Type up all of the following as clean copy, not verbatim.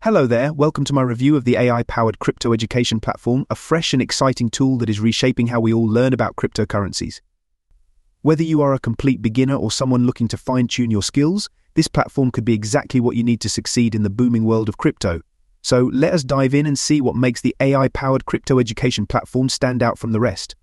Hello there, welcome to my review of the AI-powered crypto education platform, a fresh and exciting tool that is reshaping how we all learn about cryptocurrencies. Whether you are a complete beginner or someone looking to fine-tune your skills, this platform could be exactly what you need to succeed in the booming world of crypto. So let us dive in and see what makes the AI-powered crypto education platform stand out from the rest.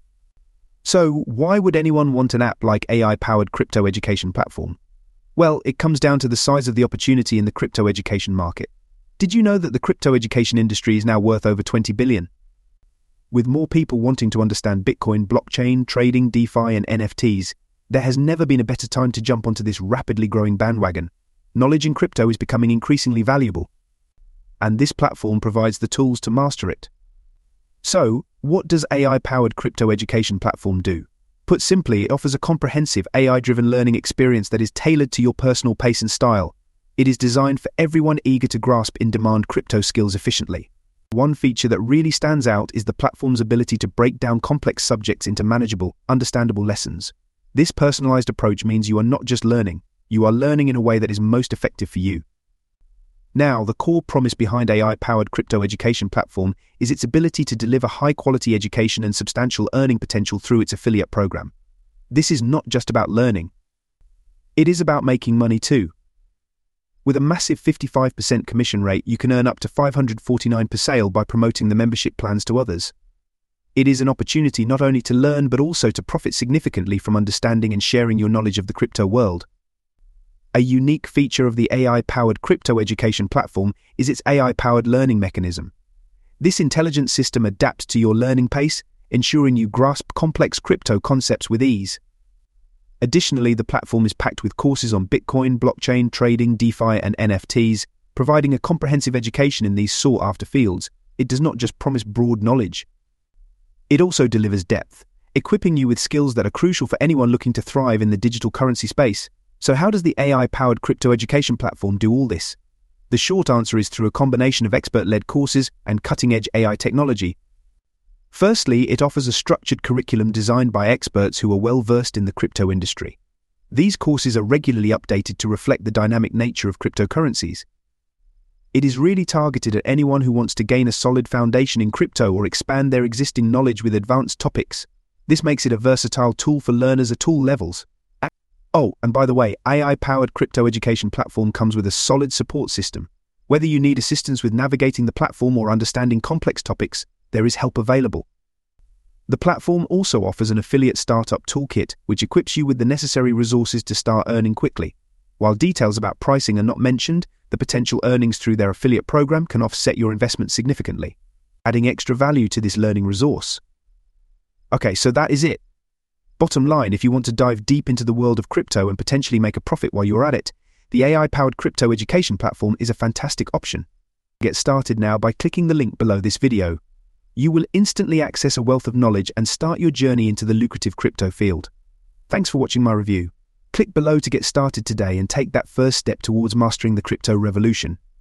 So why would anyone want an app like AI-powered crypto education platform? Well, it comes down to the size of the opportunity in the crypto education market. Did you know that the crypto education industry is now worth over 20 billion? With more people wanting to understand Bitcoin, blockchain, trading, DeFi, and NFTs, there has never been a better time to jump onto this rapidly growing bandwagon. Knowledge in crypto is becoming increasingly valuable, and this platform provides the tools to master it. So, what does AI-powered crypto education platform do? Put simply, it offers a comprehensive AI-driven learning experience that is tailored to your personal pace and style. It is designed for everyone eager to grasp in-demand crypto skills efficiently. One feature that really stands out is the platform's ability to break down complex subjects into manageable, understandable lessons. This personalized approach means you are not just learning, you are learning in a way that is most effective for you. Now, the core promise behind AI-powered crypto education platform is its ability to deliver high-quality education and substantial earning potential through its affiliate program. This is not just about learning. It is about making money too. With a massive 55% commission rate, you can earn up to $549 per sale by promoting the membership plans to others. It is an opportunity not only to learn but also to profit significantly from understanding and sharing your knowledge of the crypto world. A unique feature of the AI-powered crypto education platform is its AI-powered learning mechanism. This intelligent system adapts to your learning pace, ensuring you grasp complex crypto concepts with ease. Additionally, the platform is packed with courses on Bitcoin, blockchain, trading, DeFi, and NFTs, providing a comprehensive education in these sought-after fields. It does not just promise broad knowledge. It also delivers depth, equipping you with skills that are crucial for anyone looking to thrive in the digital currency space. So how does the AI-powered crypto education platform do all this? The short answer is through a combination of expert-led courses and cutting-edge AI technology. Firstly, it offers a structured curriculum designed by experts who are well-versed in the crypto industry. These courses are regularly updated to reflect the dynamic nature of cryptocurrencies. It is really targeted at anyone who wants to gain a solid foundation in crypto or expand their existing knowledge with advanced topics. This makes it a versatile tool for learners at all levels. Oh, and by the way, AI-powered crypto education platform comes with a solid support system. Whether you need assistance with navigating the platform or understanding complex topics, there is help available. The platform also offers an affiliate startup toolkit, which equips you with the necessary resources to start earning quickly. While details about pricing are not mentioned, the potential earnings through their affiliate program can offset your investment significantly, adding extra value to this learning resource. Okay, so that is it. Bottom line, if you want to dive deep into the world of crypto and potentially make a profit while you're at it, the AI-powered crypto education platform is a fantastic option. Get started now by clicking the link below this video. You will instantly access a wealth of knowledge and start your journey into the lucrative crypto field. Thanks for watching my review. Click below to get started today and take that first step towards mastering the crypto revolution.